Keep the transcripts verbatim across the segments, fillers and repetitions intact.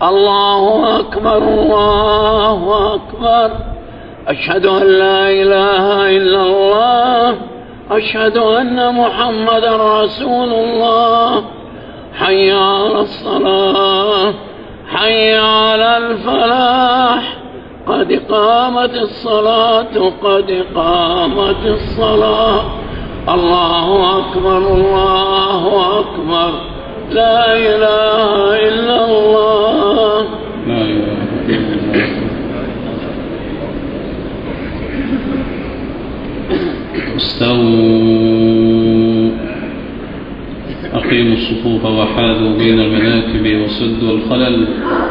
الله أكبر الله أكبر. أشهد أن لا إله إلا الله. أشهد أن محمدا رسول الله. حي على الصلاة حي على الفلاح. قد قامت الصلاة قد قامت الصلاة. الله أكبر الله أكبر. لا إله إلا الله. لا إله إلا الله. استووا أقيموا الصفوف وحاذوا بين المناكب وسدوا الخلل.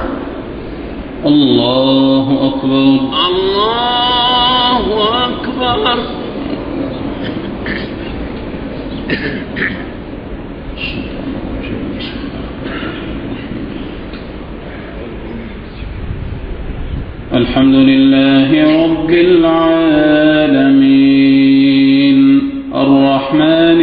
الله أكبر الله أكبر. الحمد لله رب العالمين الرحمن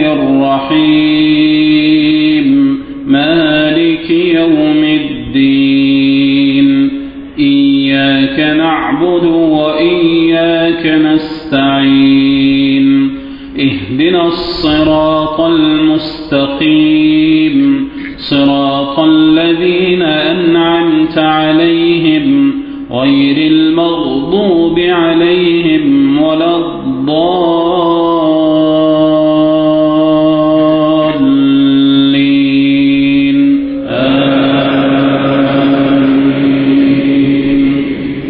الرحيم مالك يوم الدين. إياك نعبد وإياك نستعين. اهدنا الصراط المستقيم صراط الذين أنعمت عليهم غير المغضوب عليهم ولا الضالين. آمين.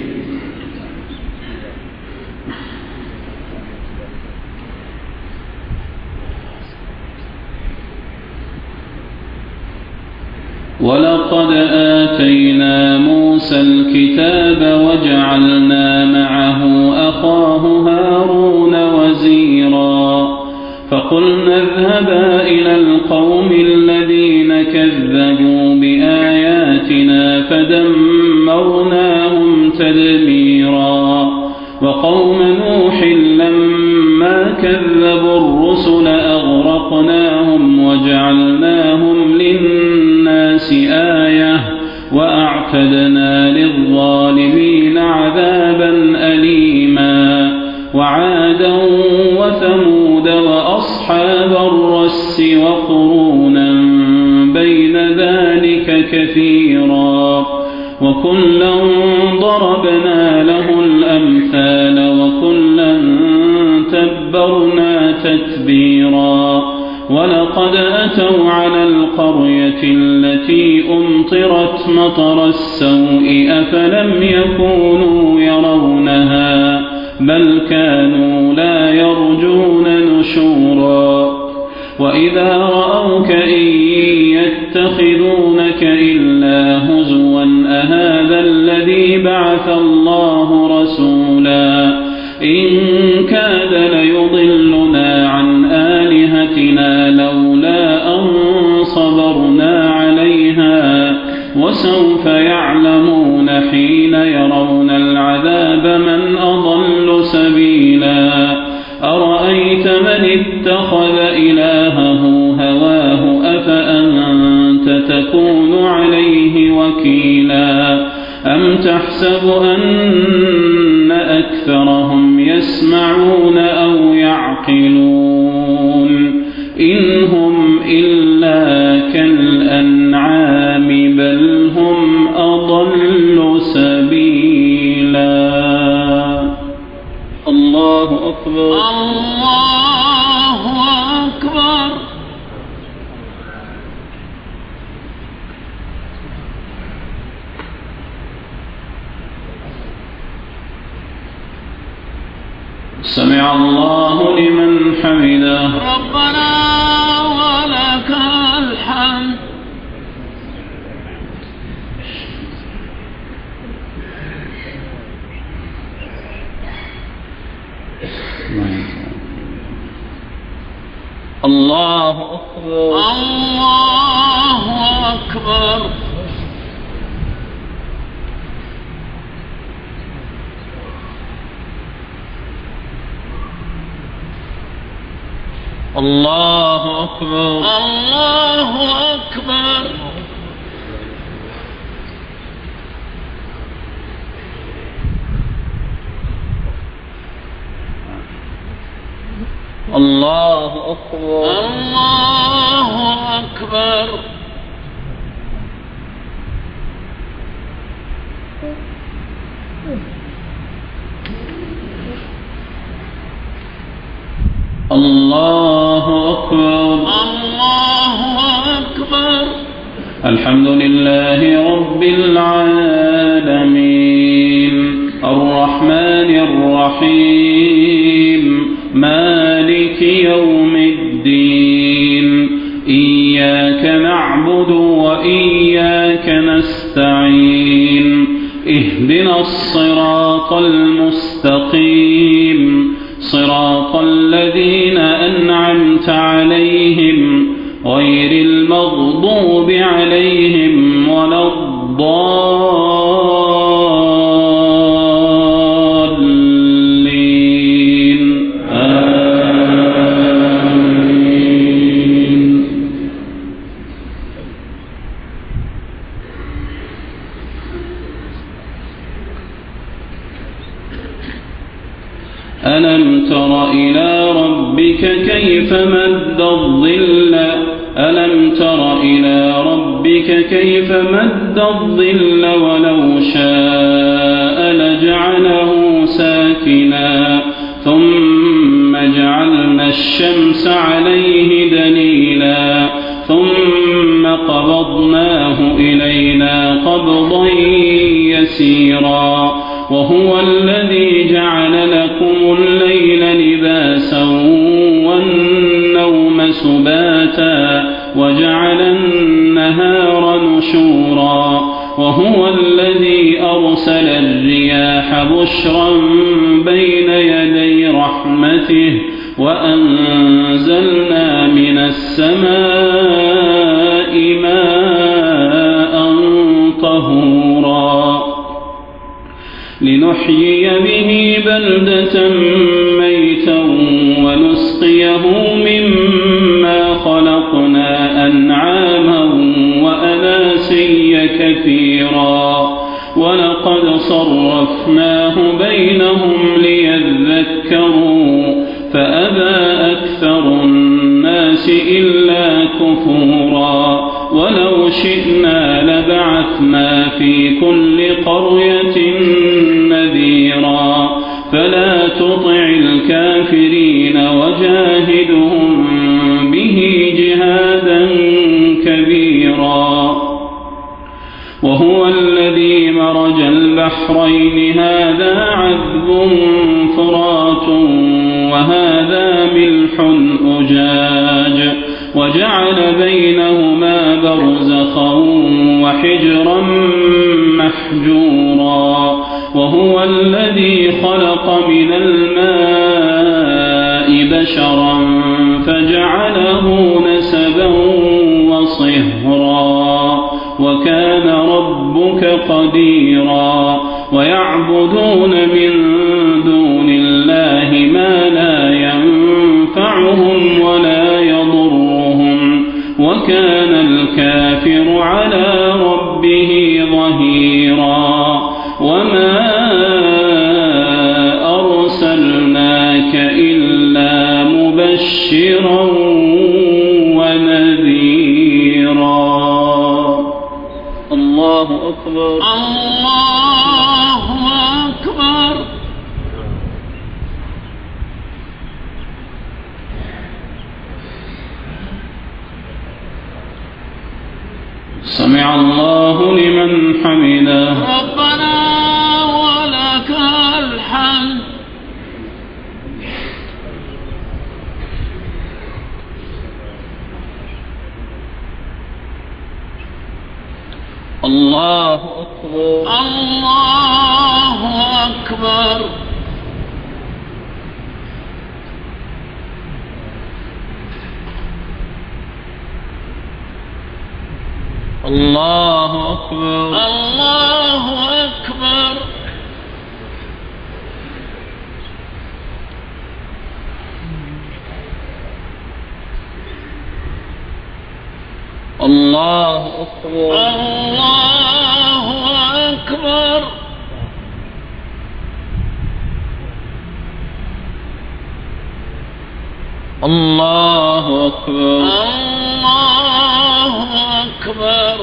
ولقد آتينا موسى الكتاب وجعلنا معه أخاه هارون وزيرا. فقلنا اذهبا إلى القوم الذين كذبوا بآياتنا فدمرناهم تدميرا. وقوم نوح لما كذبوا الرسل أغرقناهم وجعلناهم للناس آية وأعتدنا للظالمين عذابا أليما. وعادا وثمود وأصحاب الرس وقرونا بين ذلك كثيرا. وكلا ضربنا له الأمثال وكلا تبرنا تتبيرا. ولقد أتوا على القرية التي أمطرت مطر السوء أفلم يكونوا يرونها بل كانوا لا يرجون نشورا. وإذا رأوك إن يتخذونك إلا هزوا أهذا الذي بعث الله رسولا. إن كاد ليضلنا عن آلهتنا لولا أن صبرنا عليها. وسوف يعلمون حين يرون العذاب من أضل سبيلا. أرأيت من اتخذ إلهه هواه أفأنت تكون عليه وكيلا. أم تحسب أن أكثرهم يسمعون أو يعقلون. إن هم إلا كالأنعام بل هم أضل سبيلا. الله أكبر الله أكبر. سمع الله لمن حمده. ربنا ولك الحمد. الله أكبر الله أكبر. الله أكبر الله أكبر. الله أكبر الله أكبر الله أكبر الله أكبر الحمد لله رب العالمين الرحمن الرحيم مالك يوم الدين إياك نعبد وإياك نستعين اهدنا الصراط المستقيم صراط الذين أنعمت عليهم غير المغضوب عليهم ولا الضالين آمين. ألم تر إلى ربك كيف مد الظل ألم تر إلى ربك كيف مد الظل ولو شاء لجعله ساكنا ثم جعلنا الشمس عليه دليلا ثم قبضناه إلينا قبضا يسيرا وهو الذي جعل لكم الليل لباسا والنوم سباتا وجعل النهار نشورا وهو الذي أرسل الرياح بشرا بين يدي رحمته وأنزلنا من السماء ماء طهورا لنحيي به بلدة ميتا ونسقيه مما خلقنا أنعاما وأناسيا كثيرا ولقد صرفناه بينهم ليذكروا فأبى أكثر الناس إلا كفورا ولو شئنا لبعثنا في كل قرية نذيرا فلا تطع الكافرين وجاهدهم به جهادا كبيرا وهو الذي مرج البحرين هذا عذب فرات وهذا ملح أجاج وجعل بينهما برزخا وحجرا محجورا وهو الذي خلق من الماء بشرا فجعله نسبا وصهرا وكان ربك قديرا ويعبدون من دون الله ما لا ينفعهم ولا يضرهم وكان الكافر على ربه ظهيرا وما أرسلناك إلا مبشرا ونذيرا. الله أكبر الله أكبر. سمع الله لمن حمده. ربنا ولك الحمد. الله أكبر الله أكبر. الله أكبر الله أكبر. الله أكبر الله أكبر. الله أكبر. الله أكبر.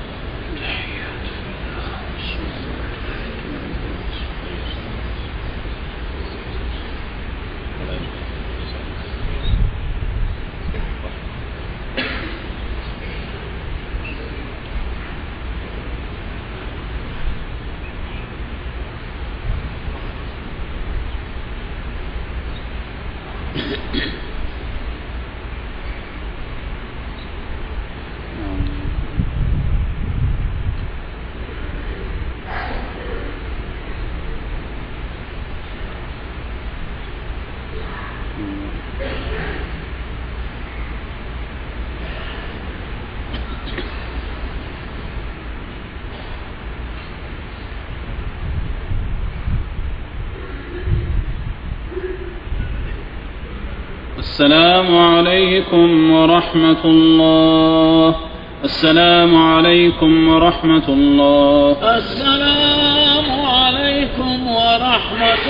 السلام عليكم ورحمة الله. السلام عليكم ورحمة الله. السلام عليكم ورحمة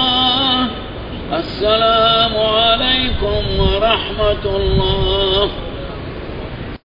الله. السلام عليكم ورحمة الله.